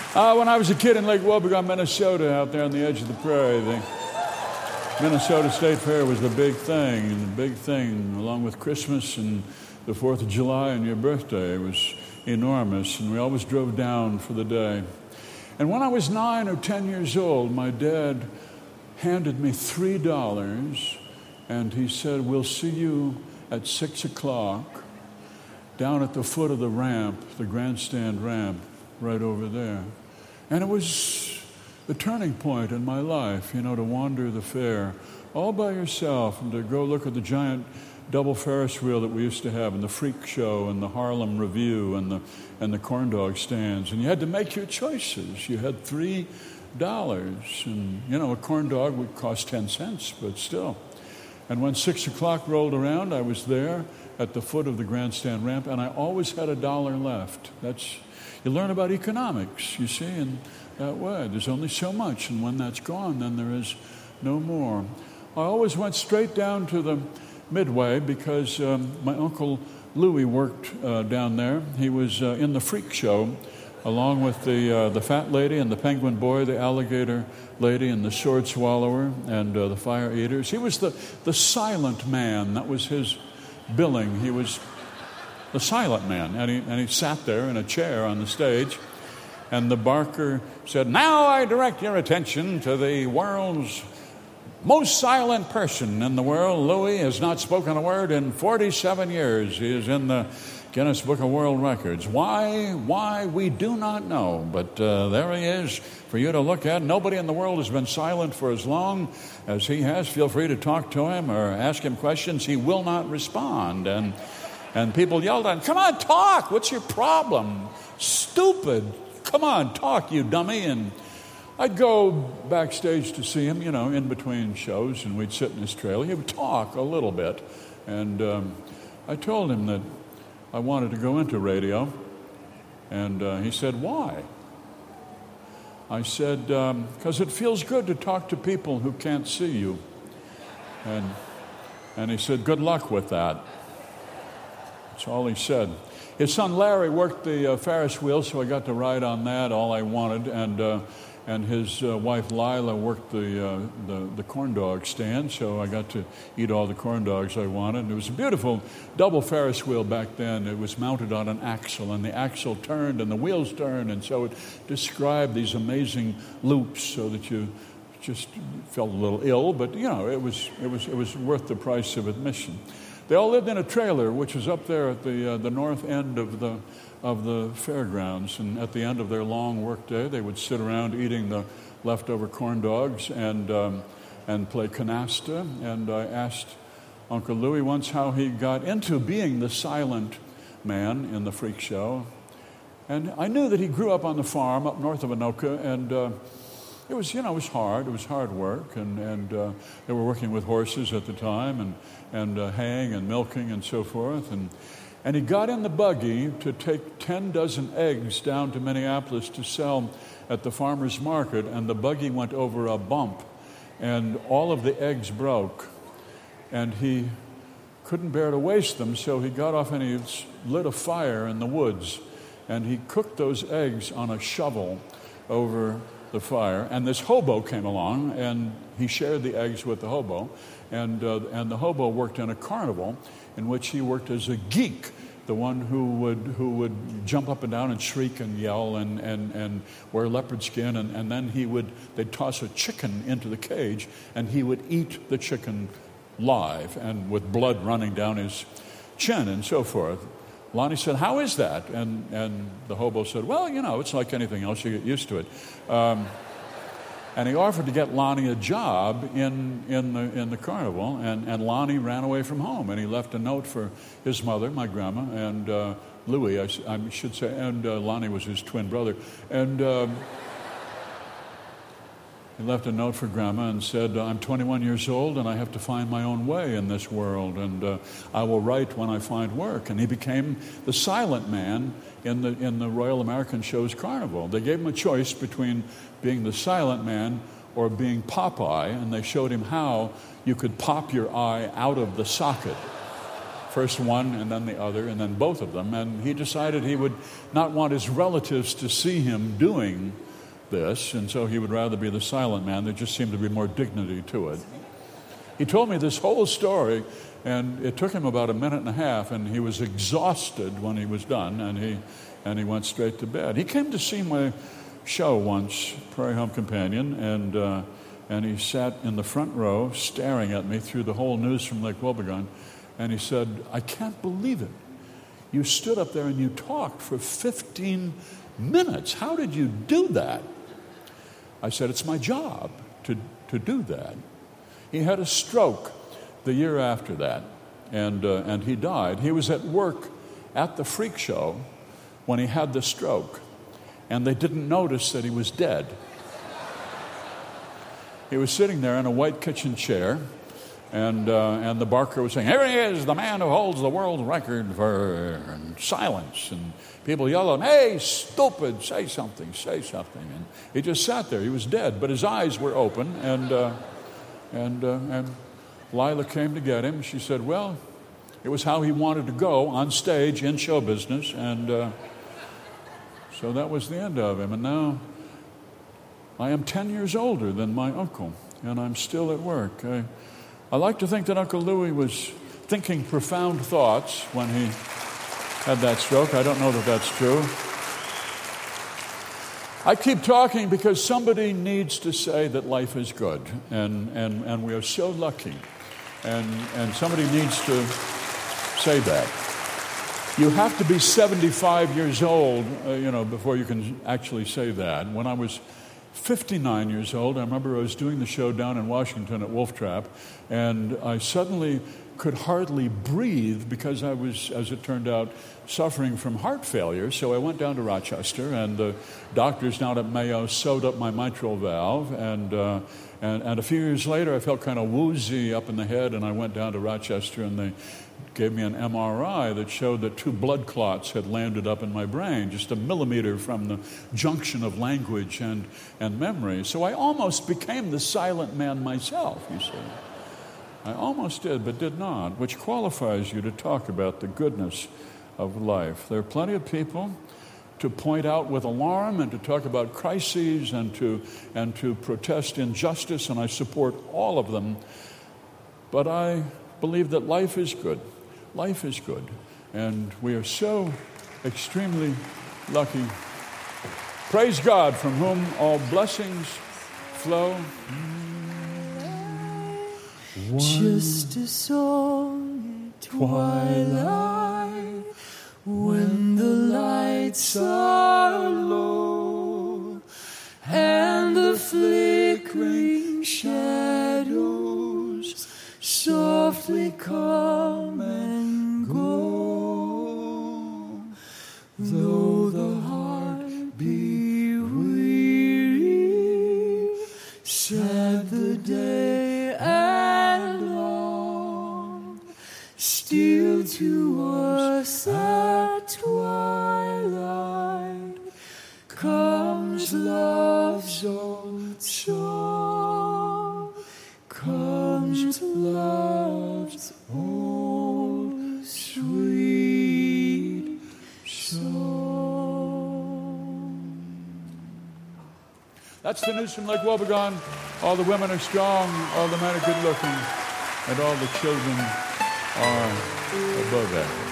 When I was a kid in Lake Wobegon, Minnesota, out there on the edge of the prairie, the Minnesota State Fair was the big thing. And the big thing, along with Christmas and the 4th of July and your birthday, was enormous. And we always drove down for the day. And when I was 9 or 10 years old, my dad handed me $3, and he said, "We'll see you at 6 o'clock down at the foot of the ramp, the grandstand ramp, right over there." And it was the turning point in my life, to wander the fair all by yourself and to go look at the giant double Ferris wheel that we used to have and the freak show and the Harlem Review and the corn dog stands. And you had to make your choices. You had $3 and, a corn dog would cost 10 cents, but still. And when 6 o'clock rolled around, I was there at the foot of the grandstand ramp, and I always had $1 left. You learn about economics, you see, in that way. There's only so much, and when that's gone, then there is no more. I always went straight down to the Midway because my Uncle Louis worked down there. He was in the freak show, along with the fat lady and the penguin boy, the alligator lady and the sword swallower and the fire eaters. He was the silent man. That was his billing. He was the silent man, and he sat there in a chair on the stage, and the barker said, "Now I direct your attention to the world's most silent person in the world. Louis has not spoken a word in 47 years. He is in the Guinness Book of World Records. Why, we do not know, but there he is for you to look at. Nobody in the world has been silent for as long as he has. Feel free to talk to him or ask him questions. He will not respond." And people yelled at him, "Come on, talk. What's your problem? Stupid. Come on, talk, you dummy." And I'd go backstage to see him, in between shows, and we'd sit in his trailer. He would talk a little bit. And I told him that I wanted to go into radio. And he said, "Why?" I said, "Because it feels good to talk to people who can't see you." And he said, "Good luck with that." That's all he said. His son Larry worked the Ferris wheel, so I got to ride on that, all I wanted. And his wife Lila worked the corn dog stand, so I got to eat all the corn dogs I wanted. And it was a beautiful double Ferris wheel back then. It was mounted on an axle, and the axle turned and the wheels turned, and so it described these amazing loops so that you just felt a little ill, but it was worth the price of admission. They all lived in a trailer, which was up there at the north end of the fairgrounds. And at the end of their long work day, they would sit around eating the leftover corn dogs and play canasta. And I asked Uncle Louis once how he got into being the silent man in the freak show. And I knew that he grew up on the farm up north of Anoka, and it was hard. It was hard work, and they were working with horses at the time, and haying and milking and so forth. And he got in the buggy to take 10 dozen eggs down to Minneapolis to sell at the farmer's market, and the buggy went over a bump, and all of the eggs broke, and he couldn't bear to waste them, so he got off and he lit a fire in the woods, and he cooked those eggs on a shovel over the fire. And this hobo came along, and he shared the eggs with the hobo, and the hobo worked in a carnival in which he worked as a geek, the one who would jump up and down and shriek and yell and wear leopard skin, and then they'd toss a chicken into the cage, and he would eat the chicken live and with blood running down his chin and so forth. Lonnie said, "How is that?" And the hobo said, "Well, it's like anything else. You get used to it." And he offered to get Lonnie a job in the carnival, and Lonnie ran away from home, and he left a note for his mother, my grandma, and Louis, I should say, and Lonnie was his twin brother, and he left a note for Grandma and said, "I'm 21 years old and I have to find my own way in this world, and I will write when I find work." And he became the silent man in the Royal American Show's Carnival. They gave him a choice between being the silent man or being Popeye, and they showed him how you could pop your eye out of the socket. First one and then the other and then both of them. And he decided he would not want his relatives to see him doing this, and so he would rather be the silent man. There just seemed to be more dignity to it. He told me this whole story, and it took him about a minute and a half, and he was exhausted when he was done, and he went straight to bed. He came to see my show once, Prairie Home Companion, and he sat in the front row staring at me through the whole news from Lake Wobegon, and he said, "I can't believe it. You stood up there and you talked for 15 minutes. How did you do that?" I said, "It's my job to do that." He had a stroke the year after that, and he died. He was at work at the freak show when he had the stroke, and they didn't notice that he was dead. He was sitting there in a white kitchen chair, and the barker was saying, "Here he is, the man who holds the world record for silence." And people yelled at him, "Hey, stupid, say something, say something." And he just sat there. He was dead, but his eyes were open. And Lila came to get him. She said, well, it was how he wanted to go on stage in show business. And so that was the end of him. And now I am 10 years older than my uncle, and I'm still at work. I like to think that Uncle Louis was thinking profound thoughts when he had that stroke. I don't know that that's true. I keep talking because somebody needs to say that life is good, and we are so lucky, and somebody needs to say that. You have to be 75 years old, before you can actually say that. When I was 59 years old, I remember I was doing the show down in Washington at Wolf Trap, and I suddenly could hardly breathe because I was, as it turned out, suffering from heart failure. So I went down to Rochester, and the doctors down at Mayo sewed up my mitral valve, and a few years later I felt kind of woozy up in the head, and I went down to Rochester, and they gave me an MRI that showed that 2 blood clots had landed up in my brain, just a millimeter from the junction of language and memory. So I almost became the silent man myself, you see. I almost did, but did not, which qualifies you to talk about the goodness of life. There are plenty of people to point out with alarm and to talk about crises and to protest injustice, and I support all of them. But I believe that life is good. Life is good. And we are so extremely lucky. Praise God, from whom all blessings flow. Just a song at twilight, when the lights are low and the flickering shadows softly come and go. Though the heart be weary, sad the day and long, still to us at twilight comes love's old song, comes love's old sweet song. That's the news from Lake Wobegon. All the women are strong, all the men are good looking, and all the children are above average.